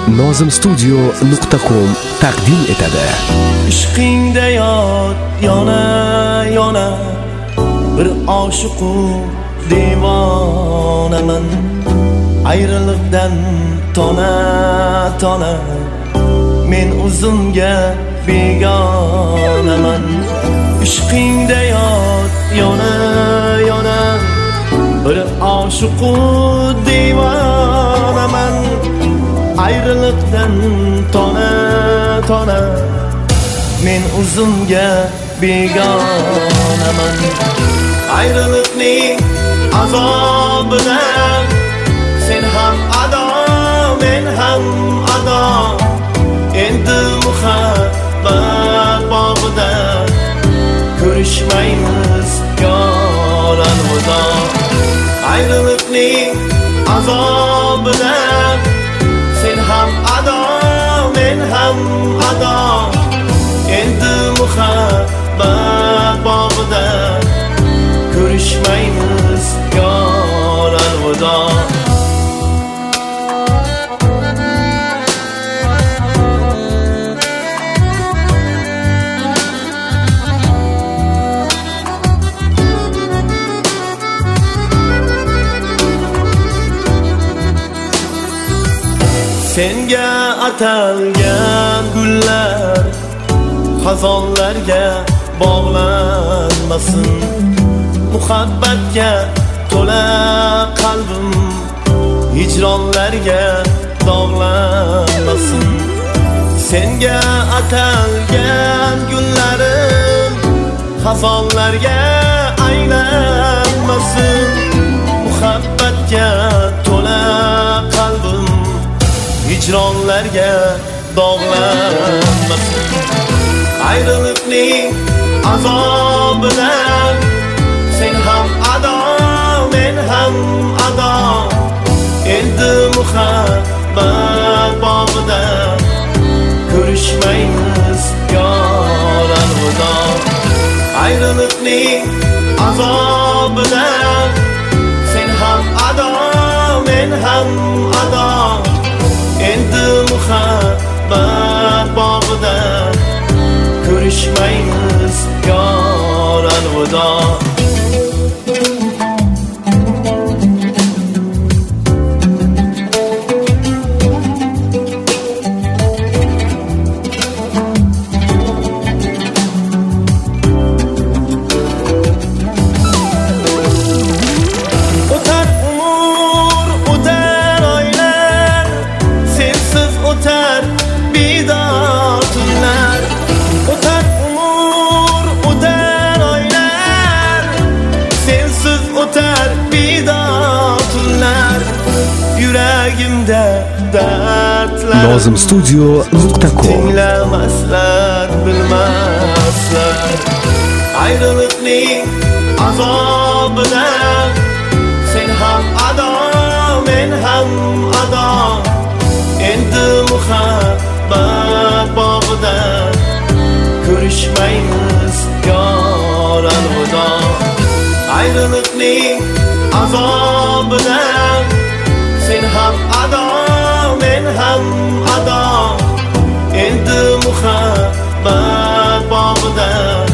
nozimstudio.com taqdim etadi. Ishqingda yona yona bir oshiqu devonaman. Ayriliqdan tona men o'zimga begonaman. Ishqingda yona bir oshiqu devonaman. Ayriliqdan tona men o'zimga begonaman. Ayriliqning azobidan sen ham ado, men ham ado. Endi muhabbat bog'ida ko'rishmaymiz yoran xudo. Ayriliqning azobidan sen ham ado, men ham ado. Endi muhabbat bog'ida ko'rishmaymiz yoran xudo. Senga atalgan gullar xazonlarga bog'lanmasin. Muhabbatga to'la qalbim hijronlarga dog'lanmasin. Senga atalgan gullarim xazonlarga aylanmasin. Muhabbatga to'la qalbim hijronlarga dog'lanmasin. Ayriliqning azobidan sen ham ado, men ham ado. Endi muhabbat bog'ida ko'rishmaymiz yoran xudo. Ayriliqning azobidan sen ham ado, men ham ado. Endi muhabbat bog'ida ko'rishmaymiz yoran xudo. Yuragimda dardlar nozimstudio.com tinglamaslar, bilmaslar. Ayriliqning azobidan sen ham ado, men ham ado. Endi muhabbat bog'ida ko'rishmaymiz yoran xudo. Ayriliqning azobidan sen ham ado, men ham ado. Endi muhabbat bog'ida